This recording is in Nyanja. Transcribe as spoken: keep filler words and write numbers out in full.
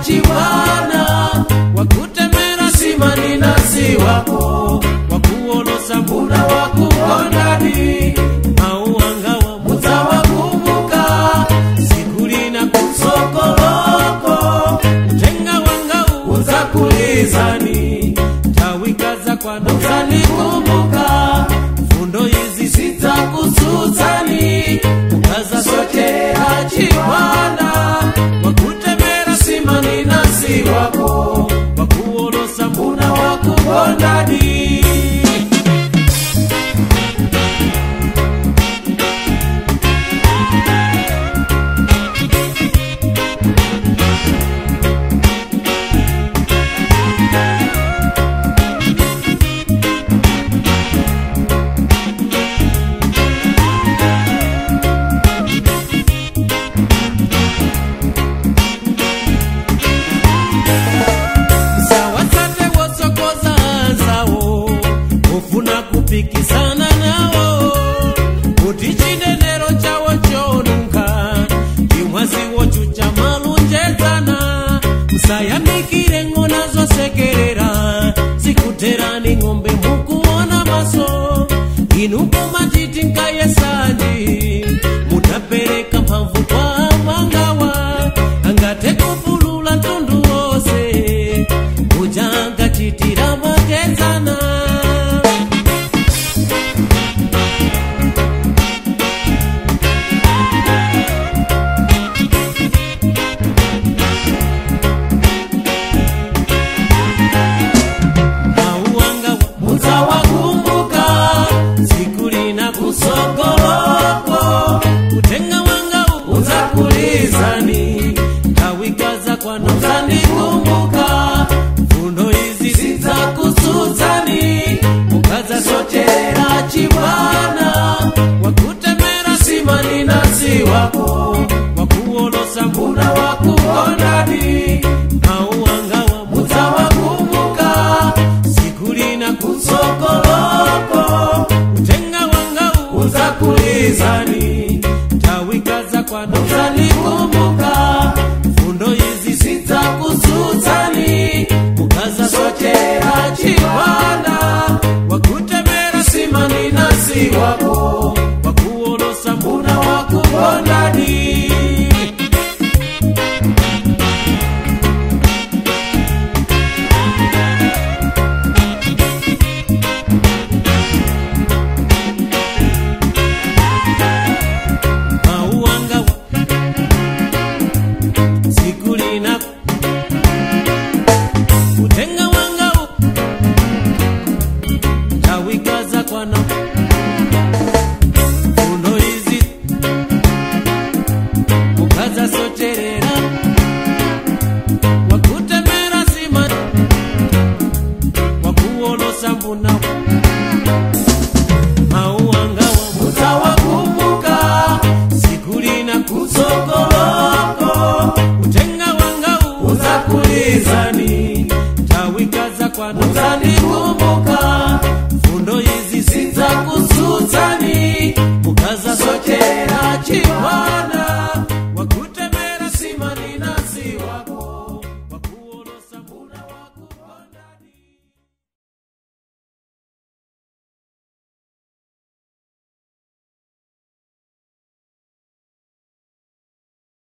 chibwana wakutemera simani nasi wako wakuolosa mbuna wakukondani mauangawa mutawakumbuka sikulina kusokoloko utenga wangau uzakulizani tawikaza kwa nozani kumbuka fundo hizi sita kusuzani ukaza sochera chibwana wakutemera simani nasi wako wakuolosa mbuna wakukondani pikisana nao kuti chinenero chawo chonunka chimwazi wochucha malunjezana musayamikire ng'ona zosekerera sikuterani ng'ombe mukuona maso inuko matiti nkayesanji mutapereka mphamvu kwa mangawa angate kupulula ntundu wose ujanga chitira magezana tawikaza kwa nozani kumbuka fundo hizi sita kusuzani ukaza sochera chibwana wakutemera simani nasi wako wakuolosa mbuna wakukondani mauangawa mutawakumbuka sikulina kusokoloko utenga wangau uzakulizani tawikaza kwa nozani kumbuka fundo hizi sita kusuzani ukaza sochera chibwana wakutemera simani nasi wako wakuolosa mbuna wakukondani socherera wakutemera simani wakuolosa mbuna mauangawa mutawakumbuka sikulina kusokoloko utenga wangau uzakulizani tawikaza kwa nozani kumbuka fundo hizi sita kusuzani